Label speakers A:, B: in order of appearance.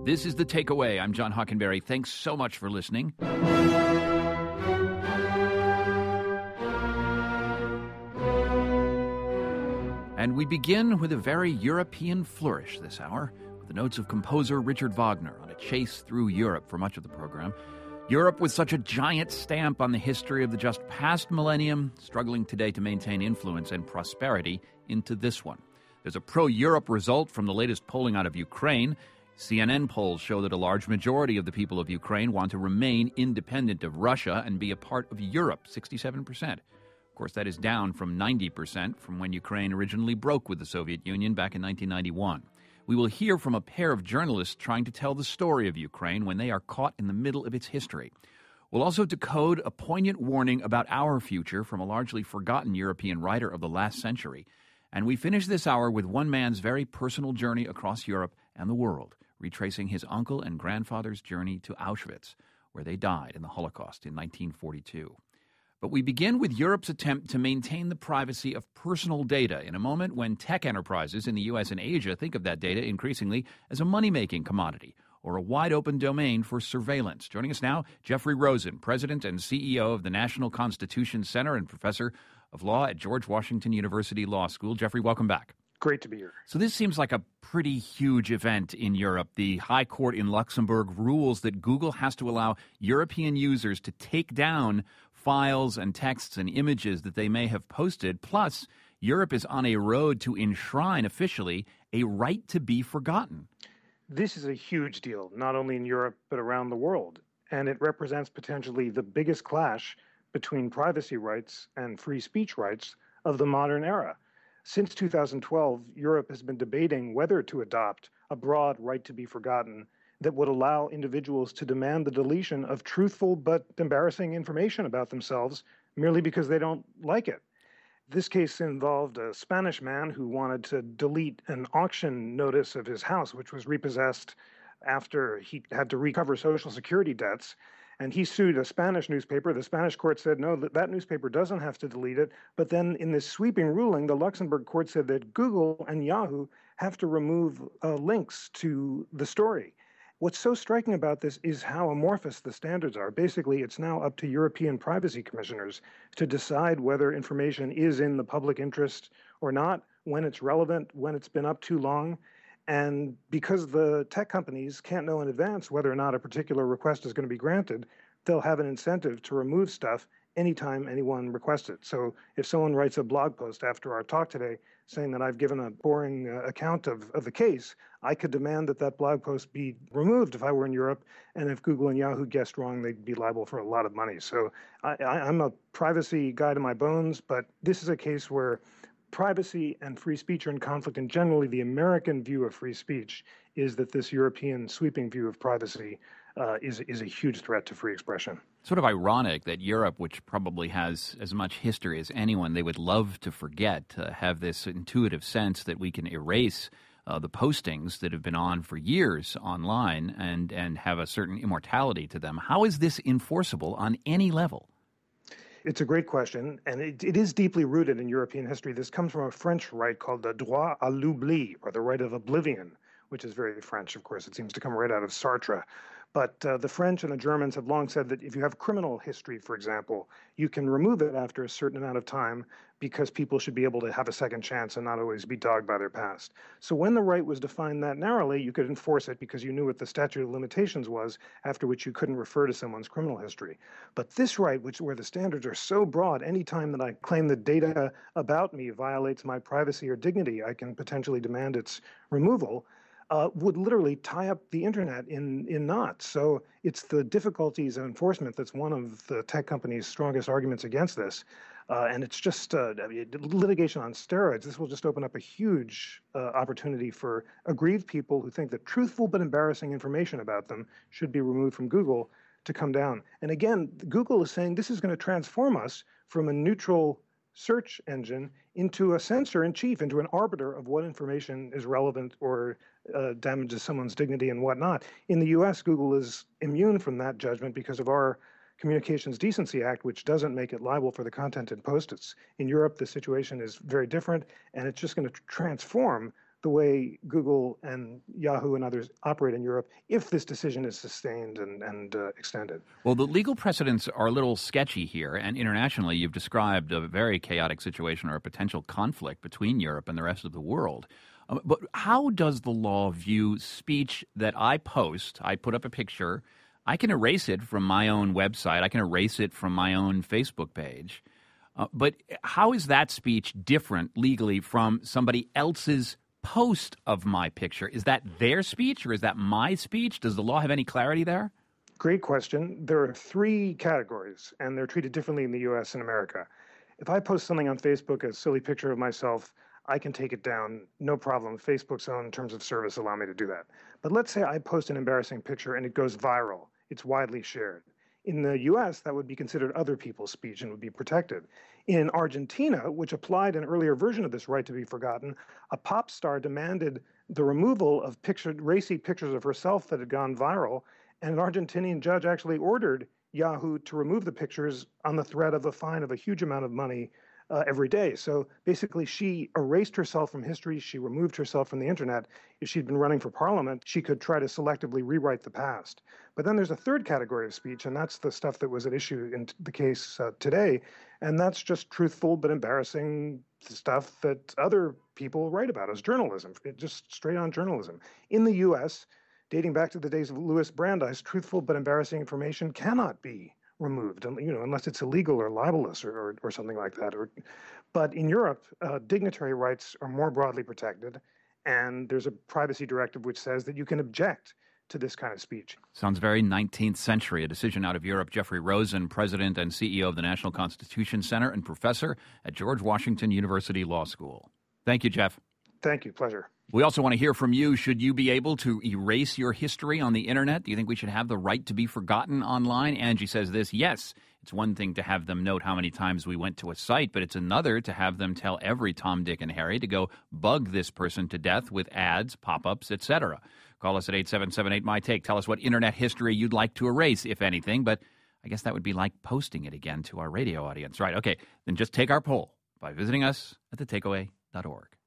A: This is The Takeaway. I'm John Hockenberry. Thanks so much for listening. And we begin with a very European flourish this hour, with the notes of composer Richard Wagner on a chase through Europe for much of the program. Europe with such a giant stamp on the history of the just past millennium, struggling today to maintain influence and prosperity into this one. There's a pro-Europe result from the latest polling out of Ukraine. CNN polls show that a large majority of the people of Ukraine want to remain independent of Russia and be a part of Europe, 67%. Of course, that is down from 90% from when Ukraine originally broke with the Soviet Union back in 1991. We will hear from a pair of journalists trying to tell the story of Ukraine when they are caught in the middle of its history. We'll also decode a poignant warning about our future from a largely forgotten European writer of the last century. And we finish this hour with one man's very personal journey across Europe and the world, retracing his uncle and grandfather's journey to Auschwitz, where they died in the Holocaust in 1942. But we begin with Europe's attempt to maintain the privacy of personal data in a moment when tech enterprises in the U.S. and Asia think of that data increasingly as a money-making commodity or a wide-open domain for surveillance. Joining us now, Jeffrey Rosen, President and CEO of the National Constitution Center and Professor of Law at George Washington University Law School. Jeffrey, welcome back.
B: Great to be here.
A: So this seems like a pretty huge event in Europe. The High Court in Luxembourg rules that Google has to allow European users to take down files and texts and images that they may have posted. Plus, Europe is on a road to enshrine officially a right to be forgotten.
B: This is a huge deal, not only in Europe, but around the world. And it represents potentially the biggest clash between privacy rights and free speech rights of the modern era. Since 2012, Europe has been debating whether to adopt a broad right to be forgotten that would allow individuals to demand the deletion of truthful but embarrassing information about themselves merely because they don't like it. This case involved a Spanish man who wanted to delete an auction notice of his house, which was repossessed after he had to recover Social Security debts. And he sued a Spanish newspaper. The Spanish court said, no, that newspaper doesn't have to delete it. But then in this sweeping ruling, the Luxembourg court said that Google and Yahoo have to remove links to the story. What's so striking about this is how amorphous the standards are. Basically, it's now up to European privacy commissioners to decide whether information is in the public interest or not, when it's relevant, when it's been up too long. And because the tech companies can't know in advance whether or not a particular request is going to be granted, they'll have an incentive to remove stuff anytime anyone requests it. So if someone writes a blog post after our talk today saying that I've given a boring account of the case, I could demand that that blog post be removed if I were in Europe. And if Google and Yahoo guessed wrong, they'd be liable for a lot of money. So I'm a privacy guy to my bones, but this is a case where privacy and free speech are in conflict, and generally the American view of free speech is that this European sweeping view of privacy is a huge threat to free expression.
A: Sort of ironic that Europe, which probably has as much history as anyone, they would love to forget, have this intuitive sense that we can erase the postings that have been on for years online and have a certain immortality to them. How is this enforceable on any level?
B: It's a great question, and it is deeply rooted in European history. This comes from a French right called the droit à l'oubli, or the right of oblivion, which is very French, of course. It seems to come right out of Sartre. But the French and the Germans have long said that if you have criminal history, for example, you can remove it after a certain amount of time because people should be able to have a second chance and not always be dogged by their past. So when the right was defined that narrowly, you could enforce it because you knew what the statute of limitations was, after which you couldn't refer to someone's criminal history. But this right, where the standards are so broad, any time that I claim that data about me violates my privacy or dignity, I can potentially demand its removal. Would literally tie up the internet in knots. So it's the difficulties of enforcement that's one of the tech companies' strongest arguments against this. And it's just litigation on steroids. This will just open up a huge opportunity for aggrieved people who think that truthful but embarrassing information about them should be removed from Google to come down. And again, Google is saying this is going to transform us from a neutral search engine into a censor-in-chief, into an arbiter of what information is relevant or damages someone's dignity and whatnot. In the U.S., Google is immune from that judgment because of our Communications Decency Act, which doesn't make it liable for the content it posts. In Europe, the situation is very different, and it's just going to transform the way Google and Yahoo and others operate in Europe if this decision is sustained and extended.
A: Well, the legal precedents are a little sketchy here, and internationally you've described a very chaotic situation or a potential conflict between Europe and the rest of the world. But how does the law view speech that I post? I put up a picture. I can erase it from my own website. I can erase it from my own Facebook page. But how is that speech different legally from somebody else's post of my picture? Is that their speech or is that my speech? Does the law have any clarity there?
B: Great question. There are three categories, and they're treated differently in the U.S. and America. If I post something on Facebook, a silly picture of myself, I can take it down, no problem. Facebook's own terms of service allow me to do that. But let's say I post an embarrassing picture and it goes viral. It's widely shared. In the U.S., that would be considered other people's speech and would be protected. In Argentina, which applied an earlier version of this right to be forgotten, a pop star demanded the removal of racy pictures of herself that had gone viral, and an Argentinian judge actually ordered Yahoo to remove the pictures on the threat of a fine of a huge amount of money every day. So basically, she erased herself from history. She removed herself from the internet. If she'd been running for parliament, she could try to selectively rewrite the past. But then there's a third category of speech, and that's the stuff that was at issue in the case today. And that's just truthful but embarrassing stuff that other people write about as journalism, just straight on journalism. In the U.S., dating back to the days of Louis Brandeis, truthful but embarrassing information cannot be removed, unless it's illegal or libelous or something like that. But in Europe, dignitary rights are more broadly protected, and there's a privacy directive which says that you can object to this kind of speech.
A: Sounds very 19th century. A decision out of Europe. Jeffrey Rosen, president and CEO of the National Constitution Center and professor at George Washington University Law School. Thank you, Jeff.
B: Thank you. Pleasure.
A: We also want to hear from you. Should you be able to erase your history on the internet? Do you think we should have the right to be forgotten online? Angie says this: yes, it's one thing to have them note how many times we went to a site, but it's another to have them tell every Tom, Dick, and Harry to go bug this person to death with ads, pop-ups, etc. Call us at 877-8MY-TAKE. Tell us what internet history you'd like to erase, if anything, but I guess that would be like posting it again to our radio audience. Right, okay, then just take our poll by visiting us at thetakeaway.org.